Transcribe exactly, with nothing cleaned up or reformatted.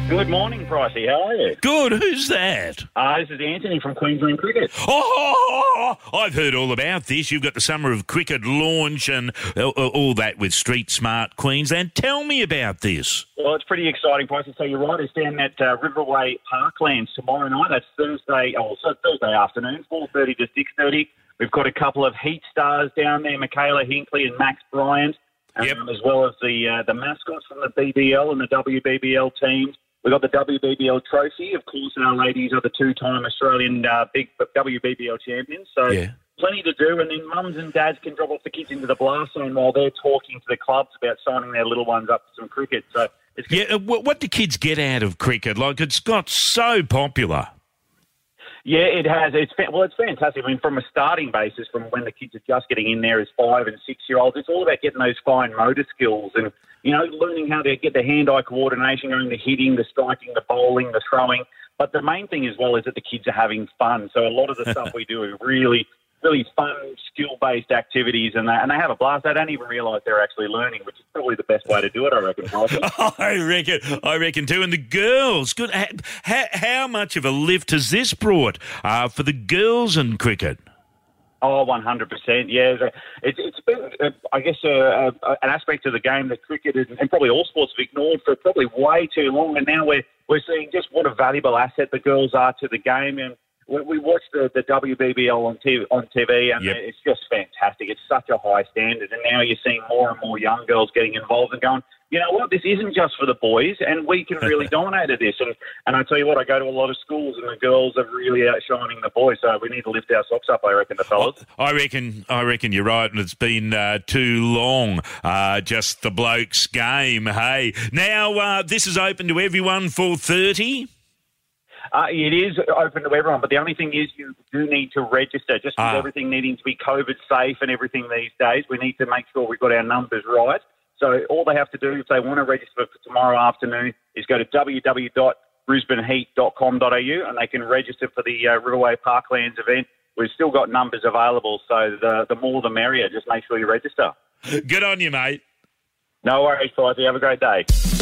Good morning, Pricey. How are you? Good. Who's that? Uh, this is Anthony from Queensland Cricket. Oh, I've heard all about this. You've got the Summer of Cricket launch and all, all that with Street Smart Queensland. Tell me about this. Well, it's pretty exciting, Pricey. So you're right. It's down at uh, Riverway Parklands tomorrow night. That's Thursday, oh, so Thursday afternoon, four thirty to six thirty. We've got a couple of heat stars down there, Michaela Hinkley and Max Bryant, um, yep. as well as the uh, the mascots from the B B L and the W B B L teams. We've got the W B B L trophy. Of course, our ladies are the two-time Australian uh, big W B B L champions. So yeah. plenty to do. And then mums and dads can drop off the kids into the blast zone while they're talking to the clubs about signing their little ones up for some cricket. So it's yeah, what, what do kids get out of cricket? Like, it's got so popular. Yeah, it has. It's well, it's fantastic. I mean, from a starting basis, from when the kids are just getting in there as five and six-year-olds, it's all about getting those fine motor skills and, you know, learning how to get the hand-eye coordination, going the hitting, the striking, the bowling, the throwing. But the main thing as well is that the kids are having fun. So a lot of the stuff we do is really, really fun, skill-based activities, and they, and they have a blast. They don't even realise they're actually learning, which is probably the best way to do it, I reckon. I reckon, I reckon too. And the girls, good. How, how much of a lift has this brought uh, for the girls in cricket? Oh, one hundred percent, yeah. It's, it's been, uh, I guess, uh, uh, an aspect of the game that cricket is, and probably all sports have ignored for probably way too long, and now we're, we're seeing just what a valuable asset the girls are to the game. And we, we watch the, the W B B L on T V, on T V and yep. it's just fantastic. It's such a high standard, and now you're seeing more and more young girls getting involved and going, you know what, this isn't just for the boys, and we can really dominate at this. And, and I tell you what, I go to a lot of schools, and the girls are really outshining the boys, so we need to lift our socks up, I reckon, the fellas. I reckon I reckon you're right, and it's been uh, too long, uh, just the blokes' game, hey. Now, uh, this is open to everyone, four thirty? Uh, it is open to everyone, but the only thing is you do need to register. Just with ah. everything needing to be COVID safe and everything these days, we need to make sure we've got our numbers right. So all they have to do if they want to register for tomorrow afternoon is go to w w w dot brisbane heat dot com dot a u and they can register for the uh, Riverway Parklands event. We've still got numbers available, so the, the more the merrier. Just make sure you register. Good on you, mate. No worries, guys. You have a great day.